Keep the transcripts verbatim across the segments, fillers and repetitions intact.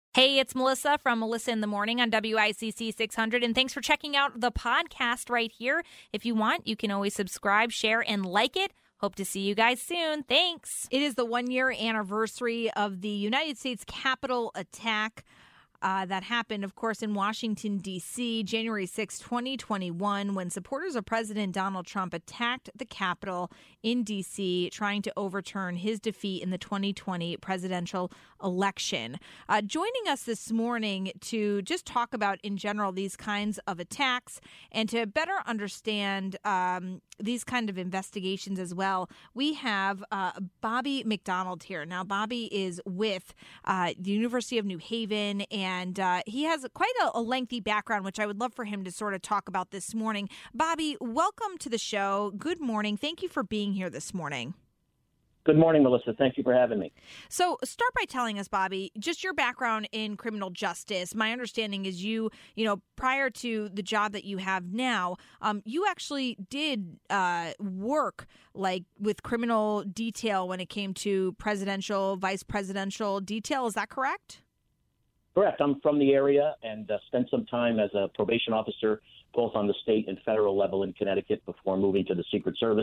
Hey, it's Melissa from Melissa in the Morning on W I C C six hundred, and thanks for checking out the podcast right here. If you want, you can always subscribe, share, and like it. Hope to see you guys soon. Thanks. It is the one-year anniversary of the United States Capitol attack. Uh, that happened, of course, in Washington, D C, January sixth, twenty twenty-one, when supporters of President Donald Trump attacked the Capitol in D C, trying to overturn his defeat in the twenty twenty presidential election. Uh, joining us this morning to just talk about, in general, these kinds of attacks and to better understand um, these kind of investigations as well, we have uh, Bobby McDonald here. Now, Bobby is with uh, the University of New Haven, and And uh, he has quite a, a lengthy background, which I would love for him to sort of talk about this morning. Bobby, welcome to the show. Good morning. Thank you for being here this morning. Good morning, Melissa. Thank you for having me. So start by telling us, Bobby, just your background in criminal justice. My understanding is you, you know, prior to the job that you have now, um, you actually did uh, work like with criminal detail when it came to presidential, vice presidential detail. Is that correct? Correct. I'm from the area and uh, spent some time as a probation officer, both on the state and federal level in Connecticut before moving to the Secret Service.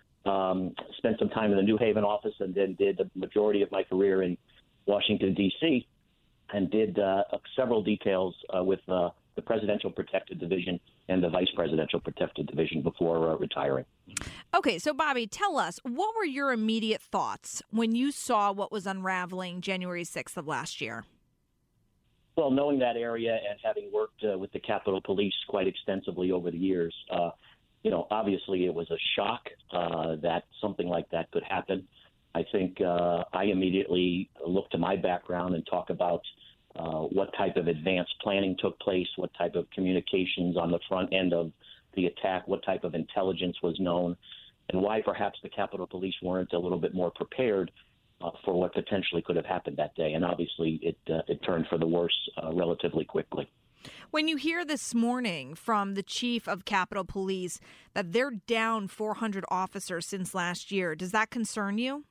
Um, spent some time in the New Haven office and then did the majority of my career in Washington, D C, and did uh, several details uh, with uh, the Presidential Protected Division and the Vice Presidential Protected Division before uh, retiring. Okay, so Bobby, tell us, what were your immediate thoughts when you saw what was unraveling January sixth of last year? Well, knowing that area and having worked uh, with the Capitol Police quite extensively over the years, uh, you know, obviously it was a shock uh, that something like that could happen. I think uh, I immediately look to my background and talk about uh, what type of advanced planning took place, what type of communications on the front end of the attack, what type of intelligence was known, and why perhaps the Capitol Police weren't a little bit more prepared Uh, for what potentially could have happened that day. And obviously it uh, it turned for the worse uh, relatively quickly. When you hear this morning from the chief of Capitol Police that they're down four hundred officers since last year, does that concern you?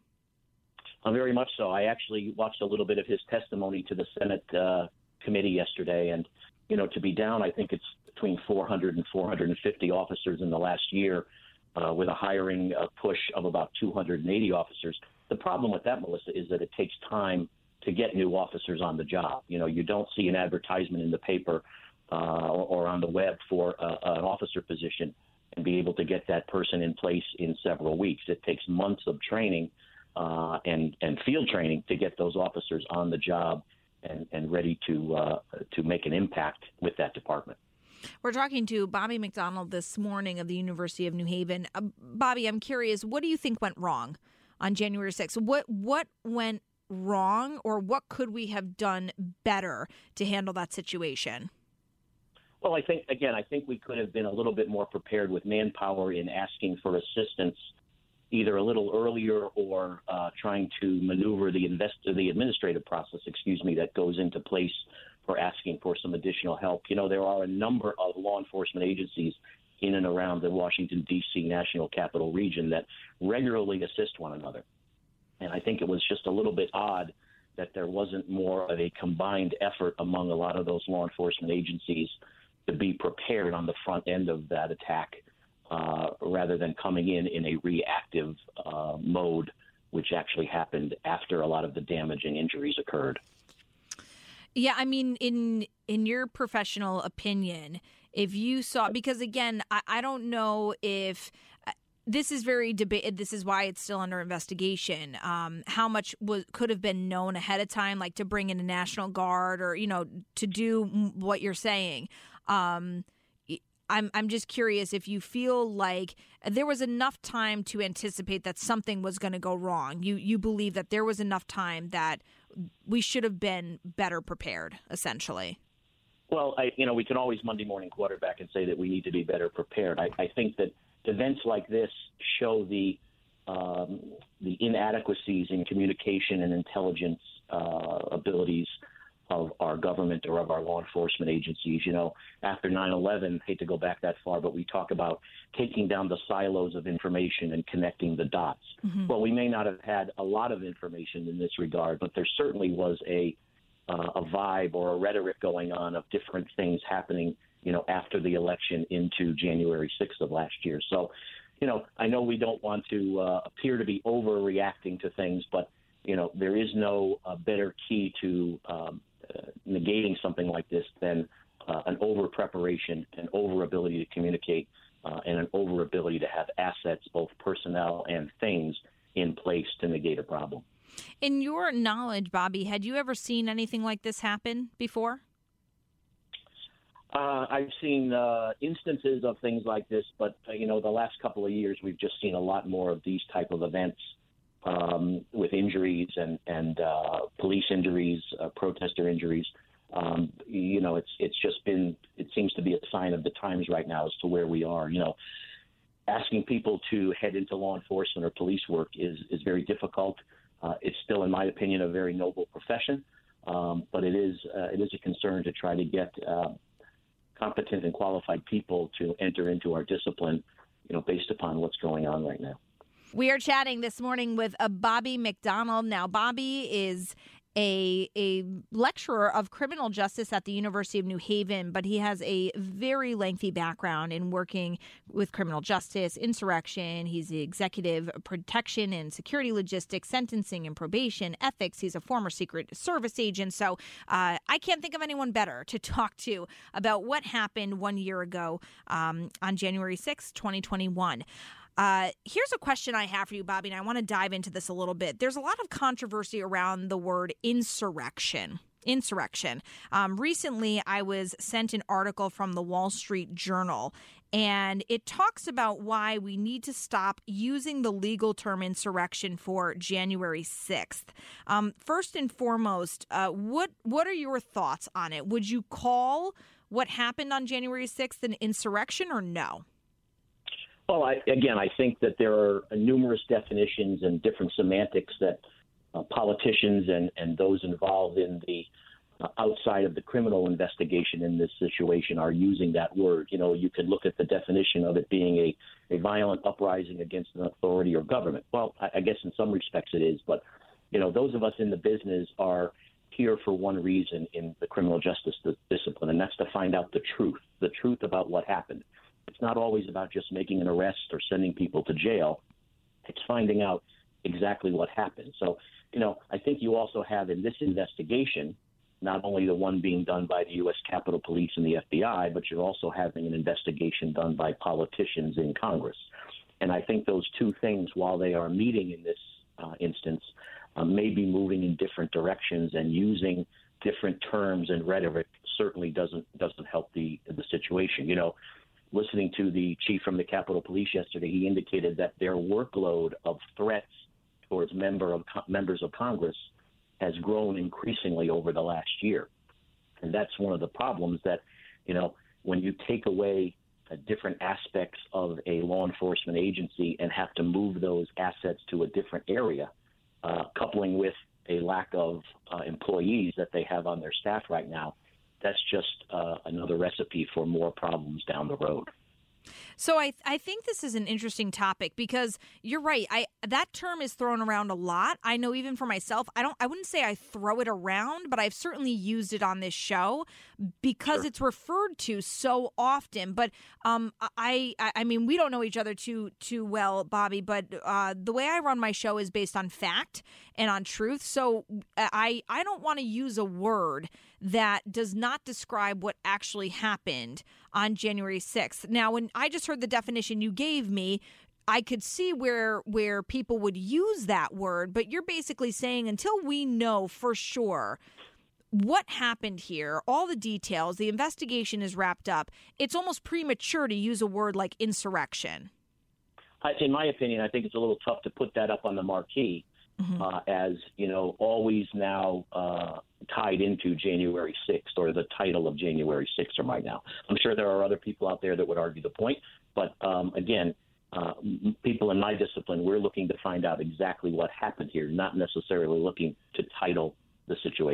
Uh, very much so. I actually watched a little bit of his testimony to the Senate uh, committee yesterday. And, you know, to be down, I think it's between four hundred and four hundred fifty officers in the last year uh, with a hiring uh, push of about two hundred eighty officers. The problem with that, Melissa, is that it takes time to get new officers on the job. You know, you don't see an advertisement in the paper uh, or, or on the web for uh, an officer position and be able to get that person in place in several weeks. It takes months of training uh, and, and field training to get those officers on the job and, and ready to uh, to make an impact with that department. We're talking to Bobby McDonald this morning of the University of New Haven. Uh, Bobby, I'm curious, what do you think went wrong on January sixth? What what went wrong, or what could we have done better to handle that situation? Well, I think, again, I think we could have been a little bit more prepared with manpower in asking for assistance either a little earlier or uh, trying to maneuver the invest the administrative process, excuse me, that goes into place for asking for some additional help. You know, there are a number of law enforcement agencies in and around the Washington, D C National Capital Region that regularly assist one another. And I think it was just a little bit odd that there wasn't more of a combined effort among a lot of those law enforcement agencies to be prepared on the front end of that attack uh, rather than coming in in a reactive uh, mode, which actually happened after a lot of the damage and injuries occurred. Yeah, I mean, in in your professional opinion, if you saw, because again, I, I don't know if uh, this is very debated. This is why it's still under investigation. Um, how much was could have been known ahead of time, like to bring in a National Guard or, you know, to do what you're saying. Um, I'm I'm just curious if you feel like there was enough time to anticipate that something was going to go wrong. You you believe that there was enough time that we should have been better prepared, essentially. Well, I, you know, we can always Monday morning quarterback and say that we need to be better prepared. I, I think that events like this show the um, the inadequacies in communication and intelligence uh, abilities of our government or of our law enforcement agencies. You know, after nine eleven, hate to go back that far, but we talk about taking down the silos of information and connecting the dots. Mm-hmm. Well, we may not have had a lot of information in this regard, but there certainly was a uh, a vibe or a rhetoric going on of different things happening, you know, after the election into January sixth of last year. So, you know, I know we don't want to uh, appear to be overreacting to things, but, you know, there is no uh, better key to um, uh, negating something like this than uh, an over-preparation, an over-ability to communicate, uh, and an over-ability to have assets, both personnel and things, in place to negate a problem. In your knowledge, Bobby, had you ever seen anything like this happen before? Uh, I've seen uh, instances of things like this, but, uh, you know, the last couple of years we've just seen a lot more of these type of events um, with injuries and, and uh, police injuries, uh, protester injuries. Um, you know, it's it's just been, it seems to be a sign of the times right now as to where we are. You know, asking people to head into law enforcement or police work is, is very difficult. Uh, it's still, in my opinion, a very noble profession, um, but it is uh, it is a concern to try to get uh, competent and qualified people to enter into our discipline, you know, based upon what's going on right now. We are chatting this morning with a Bobby McDonald. Now, Bobby is a a lecturer of criminal justice at the University of New Haven, but he has a very lengthy background in working with criminal justice, insurrection. He's the executive protection and security logistics, sentencing and probation, ethics. He's a former Secret Service agent. So uh, I can't think of anyone better to talk to about what happened one year ago um, on January sixth, twenty twenty-one. Uh, here's a question I have for you, Bobby, and I want to dive into this a little bit. There's a lot of controversy around the word insurrection. Insurrection. Um, recently, I was sent an article from the Wall Street Journal, and it talks about why we need to stop using the legal term insurrection for January sixth. Um, first and foremost, uh, what what are your thoughts on it? Would you call what happened on January sixth an insurrection or no? Well, I, again, I think that there are numerous definitions and different semantics that uh, politicians and, and those involved in the uh, outside of the criminal investigation in this situation are using that word. You know, you could look at the definition of it being a, a violent uprising against an authority or government. Well, I, I guess in some respects it is. But, you know, those of us in the business are here for one reason in the criminal justice discipline, and that's to find out the truth, the truth about what happened. It's not always about just making an arrest or sending people to jail. It's finding out exactly what happened. So, you know, I think you also have in this investigation, not only the one being done by the U S Capitol Police and the F B I, but you're also having an investigation done by politicians in Congress. And I think those two things, while they are meeting in this uh, instance, uh, may be moving in different directions, and using different terms and rhetoric certainly doesn't doesn't help the the situation. You know, listening to the chief from the Capitol Police yesterday, he indicated that their workload of threats towards member of members of Congress has grown increasingly over the last year. And that's one of the problems that, you know, when you take away uh, different aspects of a law enforcement agency and have to move those assets to a different area, uh, coupling with a lack of uh, employees that they have on their staff right now, that's just uh, another recipe for more problems down the road. So I I think this is an interesting topic because you're right. I that term is thrown around a lot. I know even for myself, I don't I wouldn't say I throw it around, but I've certainly used it on this show because Sure. it's referred to so often. But um, I I mean we don't know each other too too well, Bobby. But uh, the way I run my show is based on fact and on truth. So I I don't want to use a word that does not describe what actually happened on January sixth. Now, when I just heard the definition you gave me, I could see where where people would use that word, but you're basically saying until we know for sure what happened here, all the details, the investigation is wrapped up, it's almost premature to use a word like insurrection. I, in my opinion, I think it's a little tough to put that up on the marquee. Mm-hmm. Uh, as, you know, always now uh, tied into January sixth, or the title of January sixth right now. I'm sure there are other people out there that would argue the point. But, um, again, uh, people in my discipline, we're looking to find out exactly what happened here, not necessarily looking to title the situation.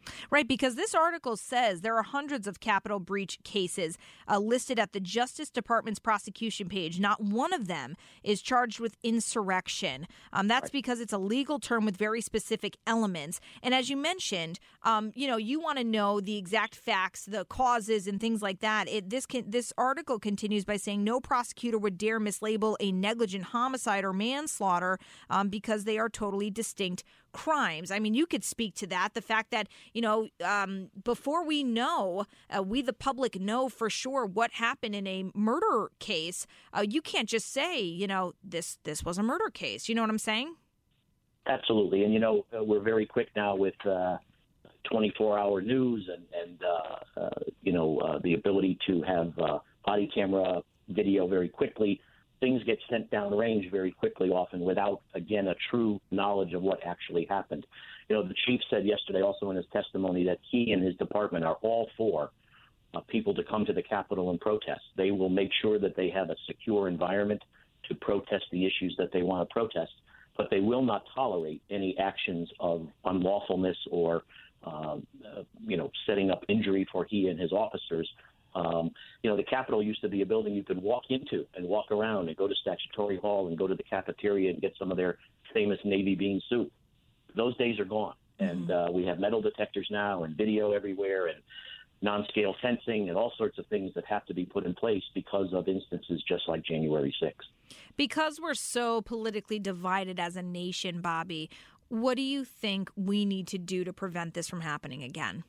Right, because this article says there are hundreds of Capitol breach cases uh, listed at the Justice Department's prosecution page. Not one of them is charged with insurrection. Um, that's right. Because it's a legal term with very specific elements. And as you mentioned, um, you know, you want to know the exact facts, the causes, and things like that. It, this can, this article continues by saying no prosecutor would dare mislabel a negligent homicide or manslaughter um, because they are totally distinct crimes. I mean, you could speak to that. The fact that, you know, um, before we know, uh, we the public know for sure what happened in a murder case, uh, you can't just say, you know, this this was a murder case. You know what I'm saying? Absolutely. And, you know, we're very quick now with uh, twenty-four hour news and, and uh, uh, you know, uh, the ability to have uh, body camera video very quickly. Things get sent downrange very quickly, often without, again, a true knowledge of what actually happened. You know, the chief said yesterday also in his testimony that he and his department are all for uh, people to come to the Capitol and protest. They will make sure that they have a secure environment to protest the issues that they want to protest, but they will not tolerate any actions of unlawfulness or, uh, uh, you know, setting up injury for he and his officers. Um, you know, the Capitol used to be a building you could walk into and walk around and go to Statutory Hall and go to the cafeteria and get some of their famous navy bean soup. Those days are gone. Mm-hmm. And uh, we have metal detectors now and video everywhere and non-scale fencing and all sorts of things that have to be put in place because of instances just like January sixth. Because we're so politically divided as a nation, Bobby, what do you think we need to do to prevent this from happening again?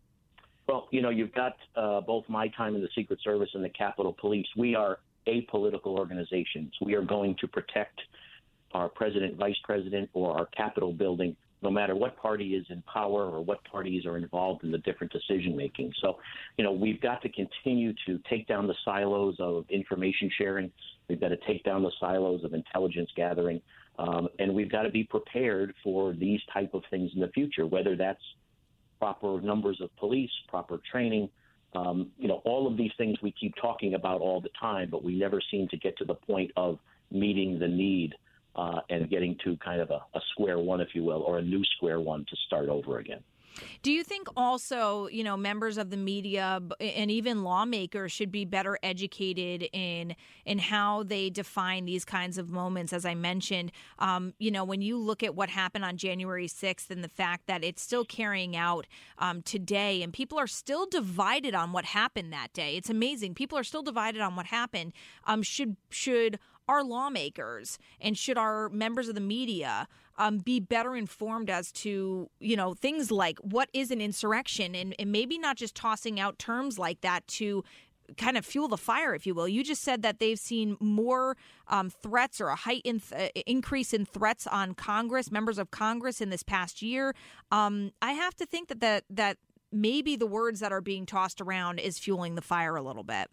Well, you know, you've got uh, both my time in the Secret Service and the Capitol Police. We are apolitical organizations. We are going to protect our president, vice president, or our Capitol building, no matter what party is in power or what parties are involved in the different decision making. So, you know, we've got to continue to take down the silos of information sharing. We've got to take down the silos of intelligence gathering. Um, and we've got to be prepared for these type of things in the future, whether that's proper numbers of police, proper training, um, you know, all of these things we keep talking about all the time, but we never seem to get to the point of meeting the need uh, and getting to kind of a, a square one, if you will, or a new square one to start over again. Do you think also, you know, members of the media and even lawmakers should be better educated in in how they define these kinds of moments? As I mentioned, um, you know, when you look at what happened on January sixth and the fact that it's still carrying out um, today and people are still divided on what happened that day. It's amazing. People are still divided on what happened. Um, should should our lawmakers and should our members of the media um, be better informed as to, you know, things like what is an insurrection and, and maybe not just tossing out terms like that to kind of fuel the fire, if you will. You just said that they've seen more um, threats or a heightened th- increase in threats on Congress, members of Congress in this past year. Um, I have to think that, that that maybe the words that are being tossed around is fueling the fire a little bit.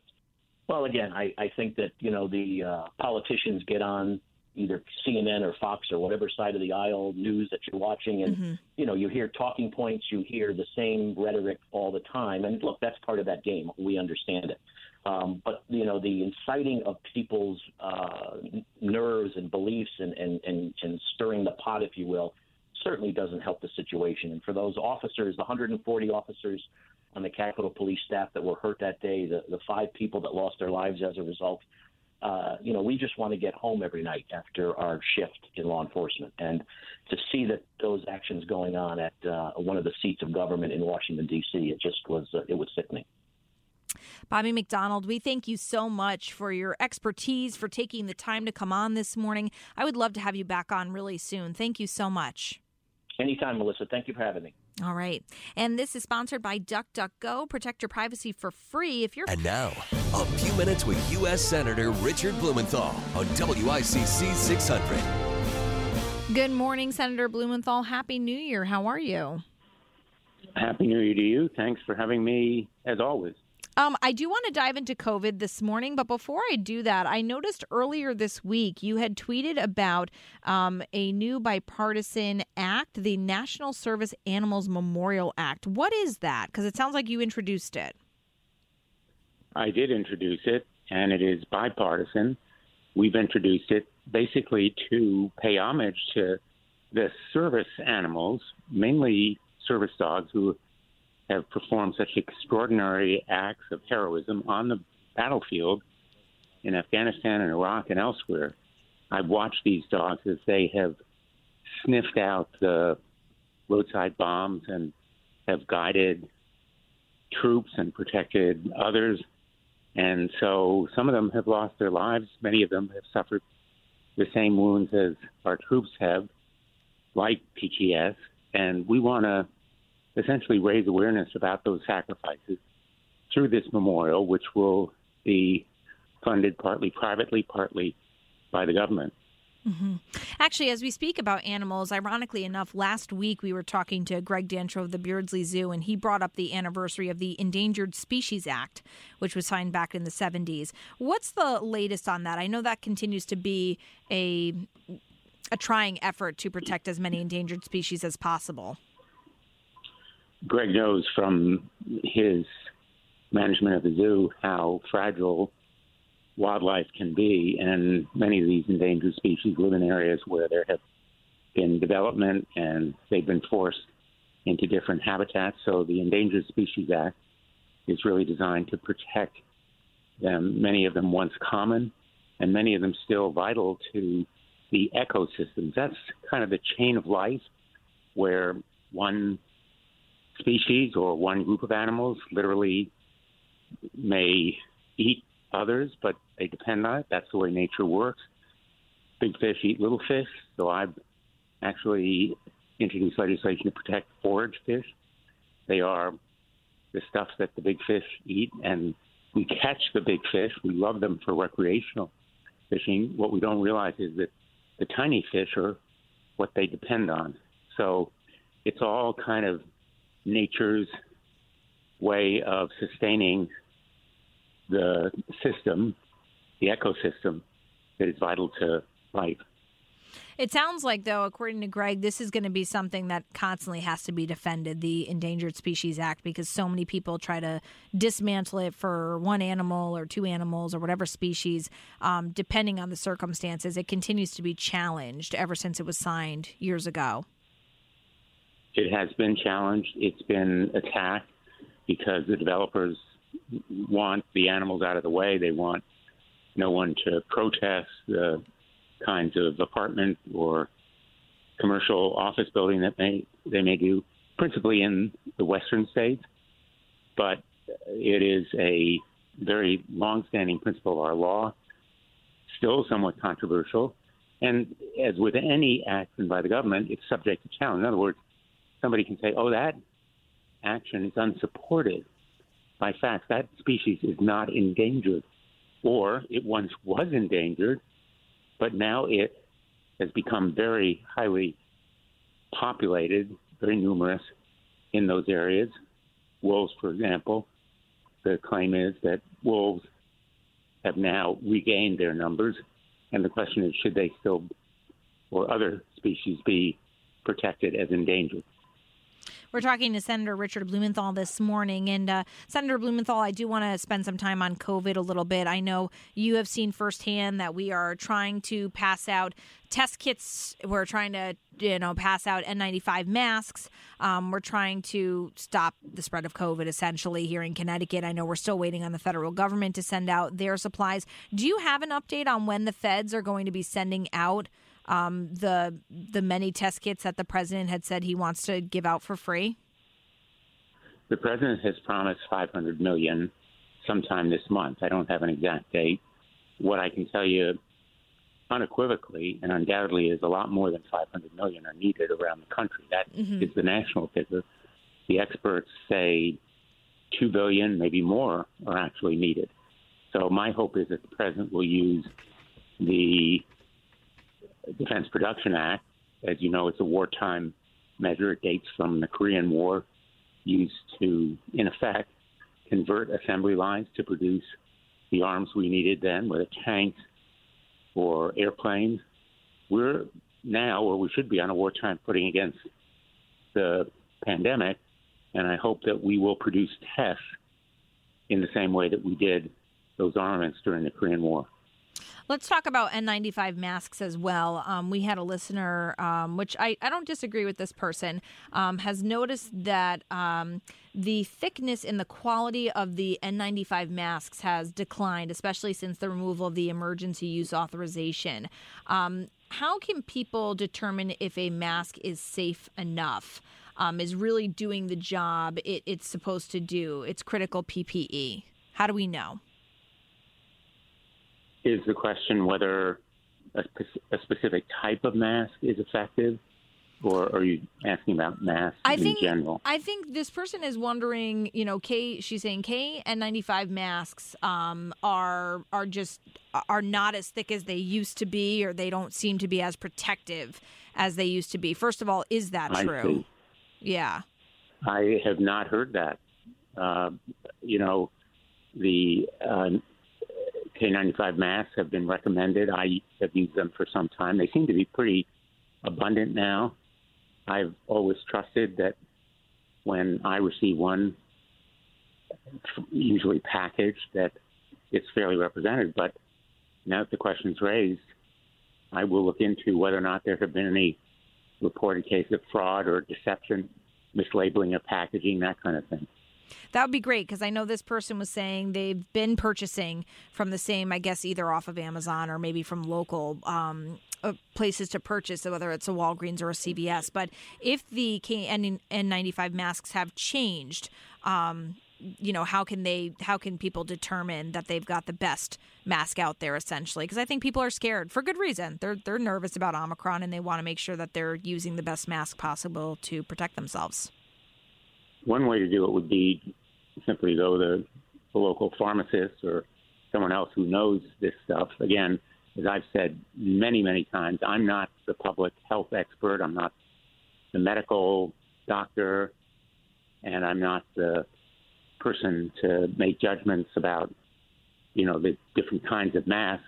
Well, again, I, I think that, you know, the uh, politicians get on either C N N or Fox or whatever side of the aisle news that you're watching. And, mm-hmm. you know, you hear talking points, you hear the same rhetoric all the time. And look, that's part of that game. We understand it. Um, but, you know, the inciting of people's uh, nerves and beliefs and, and, and, and stirring the pot, if you will, certainly doesn't help the situation. And for those officers, the one hundred forty officers on the Capitol Police staff that were hurt that day, the, the five people that lost their lives as a result, uh, you know, we just want to get home every night after our shift in law enforcement. And to see that those actions going on at uh, one of the seats of government in Washington, D C, it just was, uh, it was sickening. Bobby McDonald, we thank you so much for your expertise, for taking the time to come on this morning. I would love to have you back on really soon. Thank you so much. Anytime, Melissa. Thank you for having me. All right. And this is sponsored by DuckDuckGo. Protect your privacy for free if you're... And now, a few minutes with U S Senator Richard Blumenthal on W I C C six hundred. Good morning, Senator Blumenthal. Happy New Year. How are you? Happy New Year to you. Thanks for having me, as always. Um, I do want to dive into COVID this morning, but before I do that, I noticed earlier this week you had tweeted about um, a new bipartisan act, the National Service Animals Memorial Act. What is that? Because it sounds like you introduced it. I did introduce it, and it is bipartisan. We've introduced it basically to pay homage to the service animals, mainly service dogs who have performed such extraordinary acts of heroism on the battlefield in Afghanistan and Iraq and elsewhere. I've watched these dogs as they have sniffed out the roadside bombs and have guided troops and protected others. And so some of them have lost their lives. Many of them have suffered the same wounds as our troops have, like P T S. And we want to essentially raise awareness about those sacrifices through this memorial, which will be funded partly privately, partly by the government. Mm-hmm. Actually, as we speak about animals, ironically enough, last week we were talking to Greg Dancho of the Beardsley Zoo, and he brought up the anniversary of the Endangered Species Act, which was signed back in the seventies. What's the latest on that? I know that continues to be a a trying effort to protect as many endangered species as possible. Greg knows from his management of the zoo how fragile wildlife can be, and many of these endangered species live in areas where there have been development and they've been forced into different habitats. So the Endangered Species Act is really designed to protect them, many of them once common, and many of them still vital to the ecosystems. That's kind of the chain of life where one species or one group of animals literally may eat others, but they depend on it. That's the way nature works. Big fish eat little fish, so I've actually introduced legislation to protect forage fish. They are the stuff that the big fish eat, and we catch the big fish. We love them for recreational fishing. What we don't realize is that the tiny fish are what they depend on. So it's all kind of nature's way of sustaining the system, the ecosystem that is vital to life. It sounds like, though, according to Greg, this is going to be something that constantly has to be defended, the Endangered Species Act, because so many people try to dismantle it for one animal or two animals or whatever species, um, depending on the circumstances. It continues to be challenged ever since it was signed years ago. It has been challenged. It's been attacked because the developers want the animals out of the way. They want no one to protest the kinds of apartment or commercial office building that may they may do, principally in the western states. But it is a very long-standing principle of our law, still somewhat controversial. And as with any action by the government, it's subject to challenge. In other words, somebody can say, oh, that action is unsupported by facts. That species is not endangered, or it once was endangered, but now it has become very highly populated, very numerous in those areas. Wolves, for example, the claim is that wolves have now regained their numbers, and the question is, should they still, or other species, be protected as endangered? We're talking to Senator Richard Blumenthal this morning. And uh, Senator Blumenthal, I do want to spend some time on COVID a little bit. I know you have seen firsthand that we are trying to pass out test kits. We're trying to, you know, pass out N ninety-five masks. Um, we're trying to stop the spread of COVID, essentially, here in Connecticut. I know we're still waiting on the federal government to send out their supplies. Do you have an update on when the feds are going to be sending out Um, the the many test kits that the president had said he wants to give out for free? The president has promised five hundred million dollars sometime this month. I don't have an exact date. What I can tell you unequivocally and undoubtedly is a lot more than five hundred million dollars are needed around the country. That mm-hmm. is the national figure. The experts say two billion dollars, maybe more, are actually needed. So my hope is that the president will use the Defense Production Act. As you know, it's a wartime measure. It dates from the Korean War, used to, in effect, convert assembly lines to produce the arms we needed then, whether tanks or airplanes. We're now, or we should be, on a wartime footing against the pandemic, and I hope that we will produce tests in the same way that we did those armaments during the Korean War. Let's talk about N ninety-five masks as well. Um, we had a listener, um, which I, I don't disagree with this person, um, has noticed that um, the thickness and the quality of the N ninety-five masks has declined, especially since the removal of the emergency use authorization. Um, how can people determine if a mask is safe enough, um, is really doing the job it, it's supposed to do? It's critical P P E. How do we know? Is the question whether a, spe- a specific type of mask is effective, or are you asking about masks I in think, general? I think this person is wondering, you know, K, she's saying K N ninety-five masks um, are are just are not as thick as they used to be, or they don't seem to be as protective as they used to be. First of all, is that I true? see. Yeah. I have not heard that. Uh, you know, the uh, K ninety-five masks have been recommended. I have used them for some time. They seem to be pretty abundant now. I've always trusted that when I receive one, usually packaged, that it's fairly represented. But now that the question's raised, I will look into whether or not there have been any reported cases of fraud or deception, mislabeling of packaging, that kind of thing. That would be great, because I know this person was saying they've been purchasing from the same, I guess, either off of Amazon or maybe from local um, uh, places to purchase, so whether it's a Walgreens or a C V S. But if the K N ninety-five masks have changed, um, you know, how can they? How can people determine that they've got the best mask out there, essentially? Because I think people are scared for good reason. They're they're nervous about Omicron, and they want to make sure that they're using the best mask possible to protect themselves. One way to do it would be simply go to the local pharmacist or someone else who knows this stuff. Again, as I've said many, many times, I'm not the public health expert. I'm not the medical doctor, and I'm not the person to make judgments about, you know, the different kinds of masks.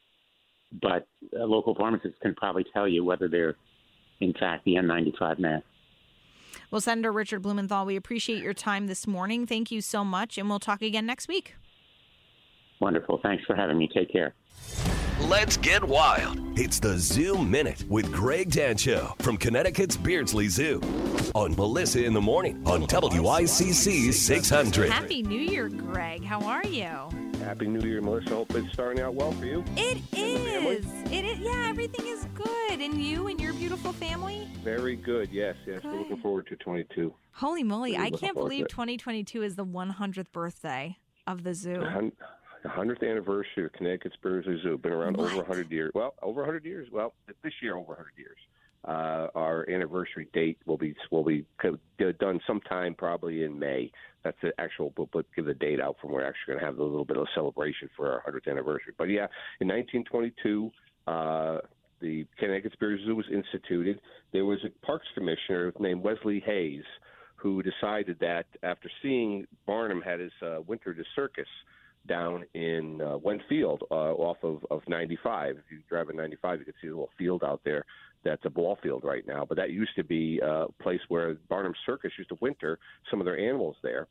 But a local pharmacist can probably tell you whether they're, in fact, the N ninety-five mask. Well, Senator Richard Blumenthal, we appreciate your time this morning. Thank you so much, and we'll talk again next week. Wonderful. Thanks for having me. Take care. Let's get wild. It's the Zoo Minute with Greg Dancho from Connecticut's Beardsley Zoo on Melissa in the Morning on W I C C six hundred. Happy New Year, Greg. How are you? Happy New Year, Melissa. Hope it's starting out well for you. It is. It is. Yeah, everything is good. And you and your beautiful family? Very good. Yes, yes. Good. We're looking forward to twenty-two. Holy moly. Really I looking can't forward believe to it. twenty twenty-two is the one hundredth birthday of the zoo. The hundredth anniversary of Connecticut's Beardsley Zoo. Been around What? over one hundred years. Well, over one hundred years. Well, this year over one hundred years. Uh, our anniversary date will be will be done sometime probably in May. That's the actual, but we'll give the date out from. We're actually going to have a little bit of a celebration for our one hundredth anniversary. But yeah, in nineteen twenty-two, uh, the Connecticut's Beardsley Zoo was instituted. There was a parks commissioner named Wesley Hayes who decided that after seeing Barnum had his uh, winter to circus down in uh, Went Field uh, off of, of ninety-five. If you drive in ninety-five, you can see a little field out there. That's a ball field right now. But that used to be a place where Barnum Circus used to winter some of their animals there.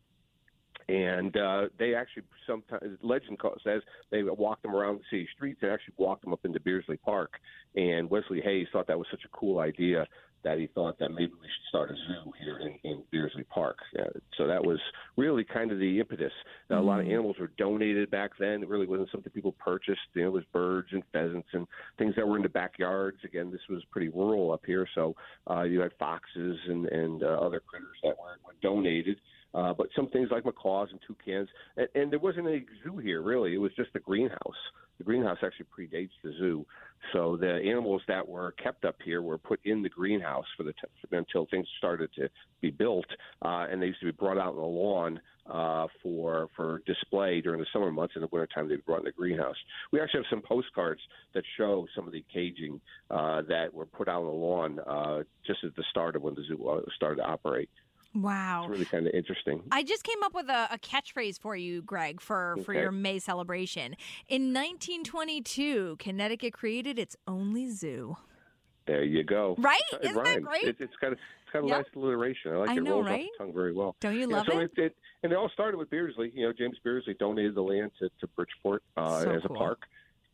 And uh, they actually, sometimes, legend says, they walked them around the city streets and actually walked them up into Beardsley Park. And Wesley Hayes thought that was such a cool idea that he thought that maybe we should start a zoo here in, in Beardsley Park. Yeah, so that was really kind of the impetus. Now, mm-hmm. A lot of animals were donated back then. It really wasn't something people purchased. You know, it was birds and pheasants and things that were in the backyards. Again, this was pretty rural up here, so uh, you had foxes and, and uh, other critters that were, were donated. Uh, but some things like macaws and toucans. And, and there wasn't a zoo here, really. It was just a greenhouse. The greenhouse actually predates the zoo. So the animals that were kept up here were put in the greenhouse for the t- until things started to be built, uh, and they used to be brought out on the lawn uh, for for display during the summer months. In the wintertime, they'd be brought in the greenhouse. We actually have some postcards that show some of the caging uh, that were put out on the lawn uh, just at the start of when the zoo uh, started to operate. Wow. It's really kind of interesting. I just came up with a, a catchphrase for you, Greg, for, for Okay. your May celebration. In nineteen twenty-two, Connecticut created its only zoo. There you go. Right? It Isn't that rhymes. great? It, it's got a, it's got a Yep. nice alliteration. I like I it. It know, rolls right? off the tongue very well. Don't you Yeah, love so it? it, it? And it all started with Beardsley. You know, James Beardsley donated the land to, to Bridgeport uh, So as cool. a park.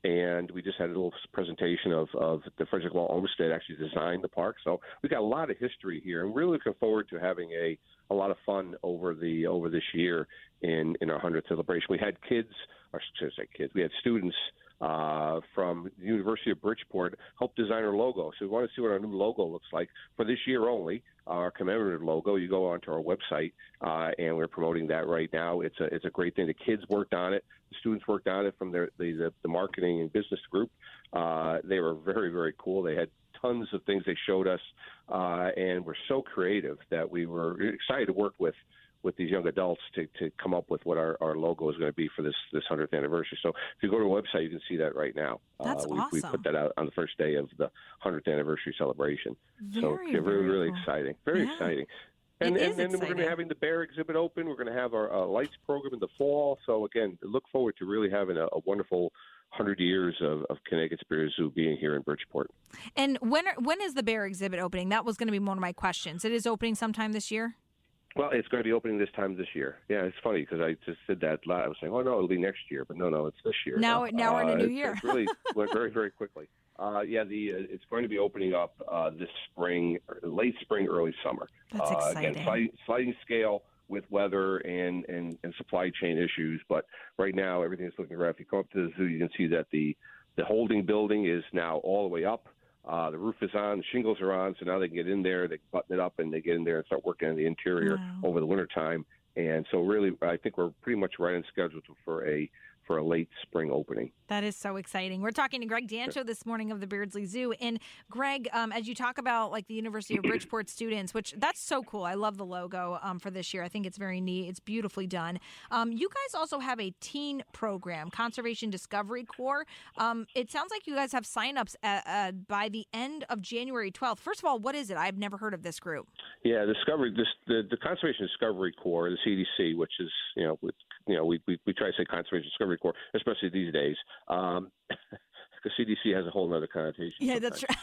and we just had a little presentation of, of the Frederick Law Olmsted actually designed the park. So we've got a lot of history here, and really looking forward to having a, a lot of fun over the over this year in, in our hundredth celebration. We had kids, or should I say kids, we had students uh, from the University of Bridgeport help design our logo. So we want to see what our new logo looks like for this year only. Our commemorative logo. You go onto our website, uh, and we're promoting that right now. It's a it's a great thing. The kids worked on it. The students worked on it from their the the, the marketing and business group. Uh, they were very very cool. They had tons of things they showed us, uh, and were so creative that we were excited to work with. with these young adults to, to come up with what our, our logo is going to be for this this hundredth anniversary. So if you go to the website, you can see that right now. That's uh, we, awesome. We put that out on the first day of the hundredth anniversary celebration. Very, so yeah, very really, really cool. exciting. Very Yeah. exciting. And, It and is then we're going to be exciting. having the Bear exhibit open. We're going to have our uh, lights program in the fall. So, again, look forward to really having a, a wonderful hundred years of, of Connecticut Spirit Zoo being here in Bridgeport. And when are, when is the bear exhibit opening? That was going to be one of my questions. It is opening sometime this year? Well, it's going to be opening this time this year. Yeah, it's funny because I just said that. I was saying, oh, no, it'll be next year. But no, no, it's this year. Now, now we're in a Uh, new it's- year. It's really went very, very quickly. Uh, yeah, the uh, it's going to be opening up uh, this spring, late spring, early summer. That's uh, exciting. Again, sliding, sliding scale with weather and, and, and supply chain issues. But right now, everything is looking great. If you come up to the zoo, you can see that the, the holding building is now all the way up. Uh, the roof is on, the shingles are on, so now they can get in there, they button it up, and they get in there and start working on the interior Wow. over the wintertime. And so really, I think we're pretty much right on schedule for a for a late spring opening. That is so exciting. We're talking to Greg Dancho this morning of the Beardsley Zoo. And Greg, um, as you talk about like the University of Bridgeport students, which that's so cool. I love the logo um, for this year. I think it's very neat. It's beautifully done. Um, you guys also have a teen program, Conservation Discovery Corps. Um, it sounds like you guys have signups at, uh, by the end of January twelfth. First of all, what is it? I've never heard of this group. Yeah, Discovery, this, the the Conservation Discovery Corps, the C D C, which is you know, with, you know, we, we we try to say Conservation Discovery Corps, especially these days, um, because C D C has a whole other connotation. Yeah, that's right.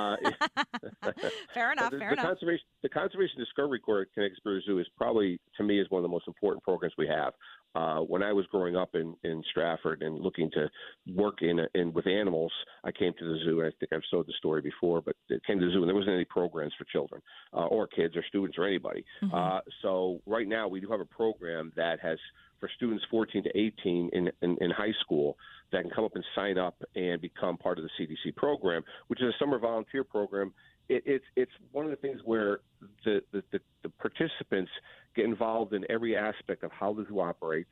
Uh, fair enough. the, fair the enough. Conservation, the Conservation Discovery Corps at Connecticut Spirit Zoo is probably, to me, is one of the most important programs we have. Uh, when I was growing up in, in Stratford and looking to work in, in with animals, I came to the zoo, and I think I've told the story before, but it came to the zoo, and there wasn't any programs for children uh, or kids or students or anybody. Mm-hmm. Uh, so right now we do have a program that has, for students fourteen to eighteen in, in, in high school, that can come up and sign up and become part of the C D C program, which is a summer volunteer program. It, it's it's one of the things where the, the, the, the participants get involved in every aspect of how the zoo operates.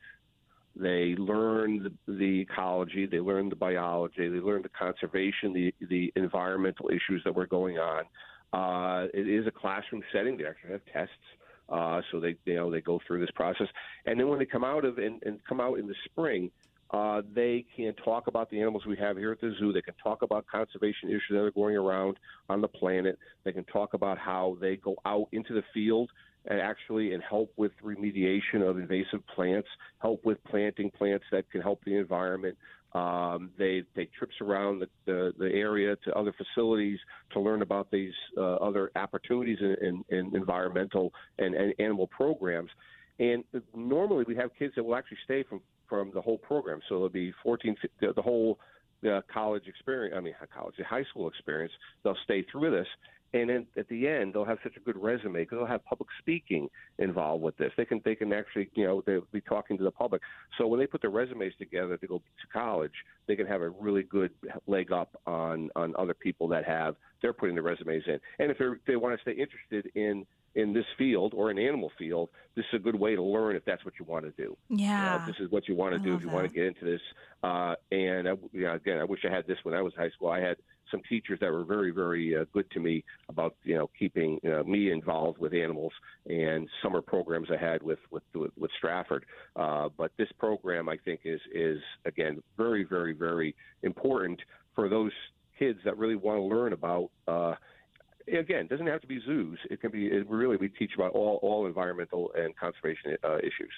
They learn the, the ecology, they learn the biology, they learn the conservation, the the environmental issues that were going on. Uh, it is a classroom setting. They actually have tests. Uh, so they, you know, they go through this process, and then when they come out of and, and come out in the spring, uh, they can talk about the animals we have here at the zoo. They can talk about conservation issues that are going around on the planet. They can talk about how they go out into the field and actually and help with remediation of invasive plants, help with planting plants that can help the environment. Um, they take trips around the, the, the area to other facilities to learn about these uh, other opportunities in, in, in environmental and, and animal programs. And normally we have kids that will actually stay from, from the whole program. So it'll be fourteen, the, the whole uh, college experience, I mean, college, the high school experience. They'll stay through this. And then at the end, they'll have such a good resume because they'll have public speaking involved with this. They can they can actually, you know, they'll be talking to the public. So when they put their resumes together to go to college, they can have a really good leg up on, on other people that have, they're putting their resumes in. And if they want to stay interested in, in this field or an animal field, this is a good way to learn if that's what you want to do. Yeah. You know, this is what you want to I do love if you want that. to get into this. Uh, and, I, you know, again, I wish I had this when I was in high school. I had some teachers that were very, very uh, good to me about, you know, keeping uh, me involved with animals and summer programs I had with with, with, with Stratford. Uh, but this program, I think, is, is, again, very, very, very important for those kids that really want to learn about uh, again, it doesn't have to be zoos. It can be it really we teach about all, all environmental and conservation uh, issues.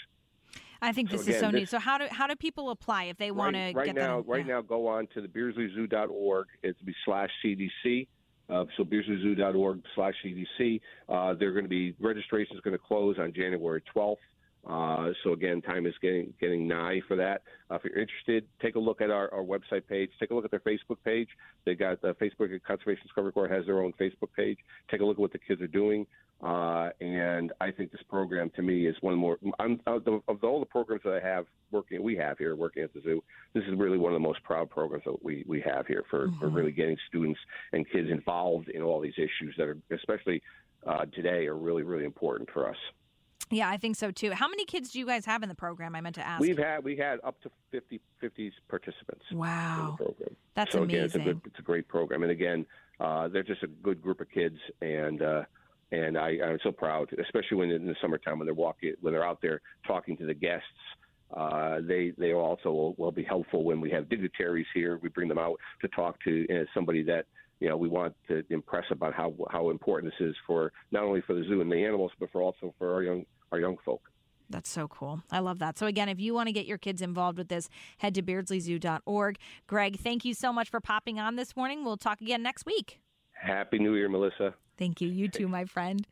I think So this again, is so this- neat. So how do how do people apply if they want to right, right get now, that? right now, go on to the beardsley zoo dot org. It's be slash C D C. Uh, so beardsley zoo dot org slash C D C. Uh, they're going to be registration is going to close on January twelfth. Uh, so again, time is getting getting nigh for that. Uh, if you're interested, take a look at our, our website page. Take a look at their Facebook page. They got the Facebook Conservation Discovery Corps has their own Facebook page. Take a look at what the kids are doing. Uh, and I think this program, to me, is one more I'm, of, the, of all the programs that I have working, we have here working at the zoo. This is really one of the most proud programs that we, we have here for, mm-hmm. for really getting students and kids involved in all these issues that are, especially uh, today, are really, really important for us. Yeah, I think so too. How many kids do you guys have in the program? I meant to ask. We've had we had up to fifty, fifty participants. Wow, in the program. That's so amazing. Again, it's a good, it's a great program, and again, uh, they're just a good group of kids, and uh, and I, I'm so proud, especially when in the summertime when they're walking, when they're out there talking to the guests. Uh, they they also will, will be helpful when we have dignitaries here. We bring them out to talk to uh, somebody that. You know, we want to impress about how how important this is for not only for the zoo and the animals, but for also for our young our young folk. That's so cool. I love that. So again, if you want to get your kids involved with this, head to beardsley zoo dot org. Greg, thank you so much for popping on this morning. We'll talk again next week. Happy New Year, Melissa. Thank you. You too, my friend.